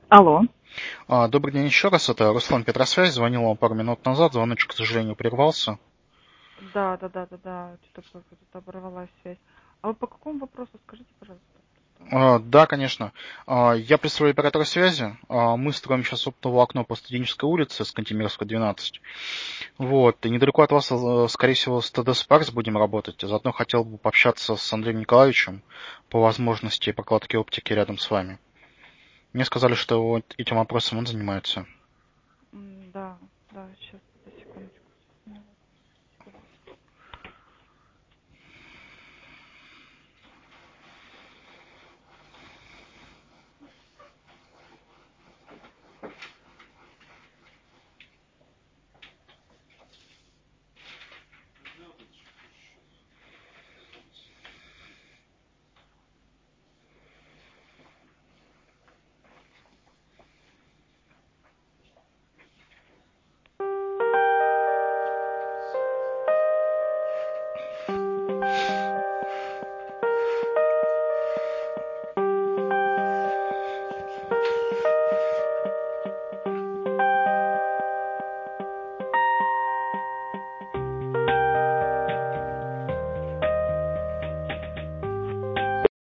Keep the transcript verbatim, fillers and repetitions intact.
Алло. А, Добрый день еще раз, это Руслан Петросвязь, звонил вам пару минут назад, звоночек, к сожалению, прервался. Да, да, да, да, да. Что-то как-то тут оборвалась связь. А вы по какому вопросу скажите, пожалуйста, просто. А, Да, конечно. А, Я представляю оператора связи. А, Мы строим сейчас оптовое окно по Студенческой улице с Кантемировской, двенадцать. Вот, и недалеко от вас, э, скорее всего, с тэ дэ Спаркс будем работать. Заодно хотел бы пообщаться с Андреем Николаевичем по возможности прокладки оптики рядом с вами. Мне сказали, что вот этим вопросом он занимается. М, Да, да, сейчас.